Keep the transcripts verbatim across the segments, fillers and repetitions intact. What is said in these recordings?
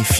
R F I.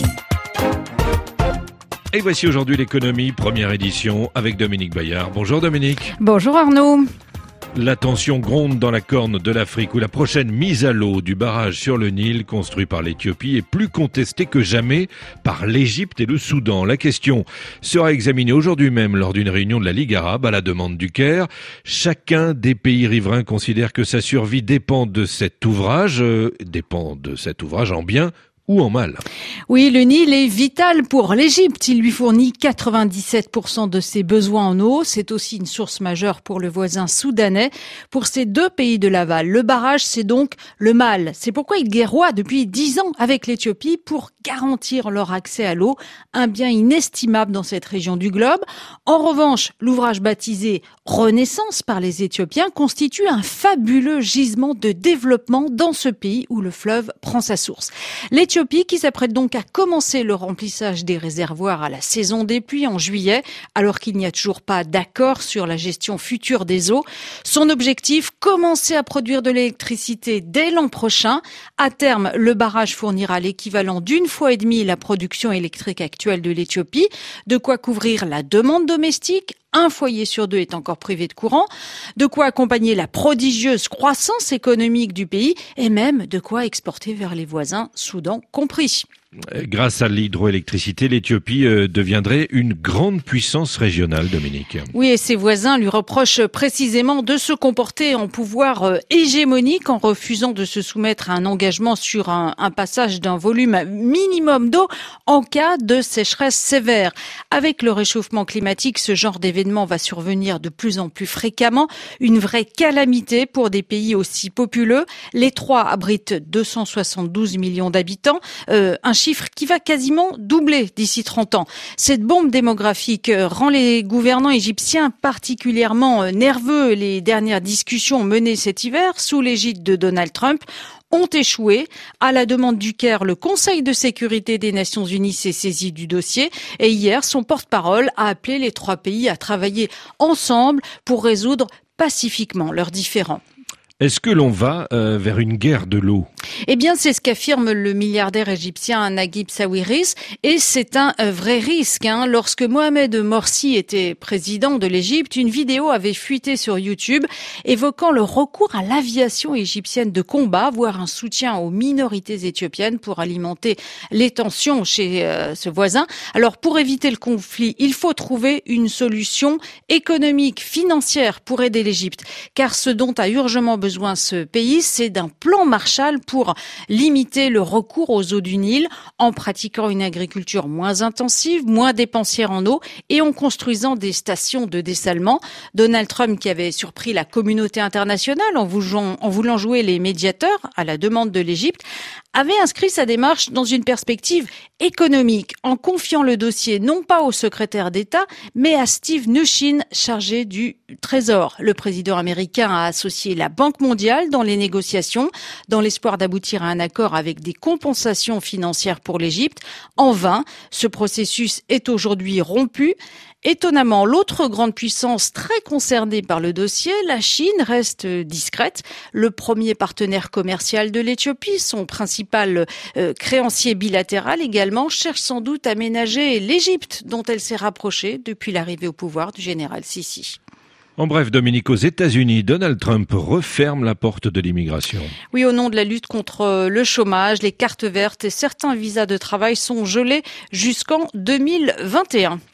Et voici aujourd'hui l'économie, première édition, avec Dominique Bayard. Bonjour Dominique. Bonjour Arnaud. La tension gronde dans la Corne de l'Afrique où la prochaine mise à l'eau du barrage sur le Nil construit par l'Éthiopie est plus contestée que jamais par l'Égypte et le Soudan. La question sera examinée aujourd'hui même lors d'une réunion de la Ligue arabe à la demande du Caire. Chacun des pays riverains considère que sa survie dépend de cet ouvrage, euh, dépend de cet ouvrage en bien ou en mal. Oui, le Nil est vital pour l'Égypte. Il lui fournit quatre-vingt-dix-sept pour cent de ses besoins en eau. C'est aussi une source majeure pour le voisin soudanais. Pour ces deux pays de l'aval, le barrage, c'est donc le mal. C'est pourquoi il guerroie depuis dix ans avec l'Éthiopie pour garantir leur accès à l'eau, un bien inestimable dans cette région du globe. En revanche, l'ouvrage baptisé Renaissance par les Éthiopiens constitue un fabuleux gisement de développement dans ce pays où le fleuve prend sa source. L'Éthiopie qui s'apprête donc à commencer le remplissage des réservoirs à la saison des pluies en juillet, alors qu'il n'y a toujours pas d'accord sur la gestion future des eaux. Son objectif, commencer à produire de l'électricité dès l'an prochain. À terme, le barrage fournira l'équivalent d'une fois et demie la production électrique actuelle de l'Éthiopie, de quoi couvrir la demande domestique. Un foyer sur deux est encore privé de courant, de quoi accompagner la prodigieuse croissance économique du pays et même de quoi exporter vers les voisins, Soudan compris. Grâce à l'hydroélectricité, l'Éthiopie euh, deviendrait une grande puissance régionale, Dominique. Oui, et ses voisins lui reprochent précisément de se comporter en pouvoir euh, hégémonique en refusant de se soumettre à un engagement sur un, un passage d'un volume minimum d'eau en cas de sécheresse sévère. Avec le réchauffement climatique, ce genre d'événement va survenir de plus en plus fréquemment, une vraie calamité pour des pays aussi populeux. Les trois abritent deux cent soixante-douze millions d'habitants, euh, un chiffre qui va quasiment doubler d'ici trente ans. Cette bombe démographique rend les gouvernants égyptiens particulièrement nerveux. Les dernières discussions menées cet hiver sous l'égide de Donald Trump ont échoué. À la demande du Caire, le Conseil de sécurité des Nations Unies s'est saisi du dossier et hier, son porte-parole a appelé les trois pays à travailler ensemble pour résoudre pacifiquement leurs différends. Est-ce que l'on va euh, vers une guerre de l'eau ? Eh bien, c'est ce qu'affirme le milliardaire égyptien Naguib Sawiris, et c'est un vrai risque. Hein. Lorsque Mohamed Morsi était président de l'Égypte, une vidéo avait fuité sur YouTube évoquant le recours à l'aviation égyptienne de combat, voire un soutien aux minorités éthiopiennes pour alimenter les tensions chez euh, ce voisin. Alors, pour éviter le conflit, il faut trouver une solution économique, financière pour aider l'Égypte, car ce dont a urgemment besoin besoin ce pays, c'est d'un plan Marshall pour limiter le recours aux eaux du Nil en pratiquant une agriculture moins intensive, moins dépensière en eau et en construisant des stations de dessalement. Donald Trump, qui avait surpris la communauté internationale en voulant, en voulant jouer les médiateurs à la demande de l'Égypte, avait inscrit sa démarche dans une perspective économique en confiant le dossier non pas au secrétaire d'État, mais à Steve Mnuchin, chargé du Trésor. Le président américain a associé la Banque mondiale dans les négociations, dans l'espoir d'aboutir à un accord avec des compensations financières pour l'Égypte. En vain, ce processus est aujourd'hui rompu. Étonnamment, l'autre grande puissance très concernée par le dossier, la Chine, reste discrète. Le premier partenaire commercial de l'Éthiopie, son principal euh, créancier bilatéral également, cherche sans doute à ménager l'Égypte, dont elle s'est rapprochée depuis l'arrivée au pouvoir du général Sisi. En bref, Dominique, aux États-Unis, Donald Trump referme la porte de l'immigration. Oui, au nom de la lutte contre le chômage, les cartes vertes et certains visas de travail sont gelés jusqu'en deux mille vingt et un.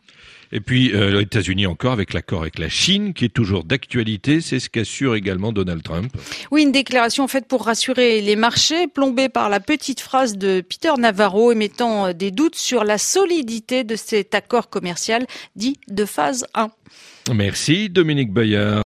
Et puis, euh, les États-Unis encore, avec l'accord avec la Chine, qui est toujours d'actualité, c'est ce qu'assure également Donald Trump. Oui, une déclaration faite pour rassurer les marchés, plombée par la petite phrase de Peter Navarro, émettant des doutes sur la solidité de cet accord commercial dit de phase un. Merci Dominique Bayard.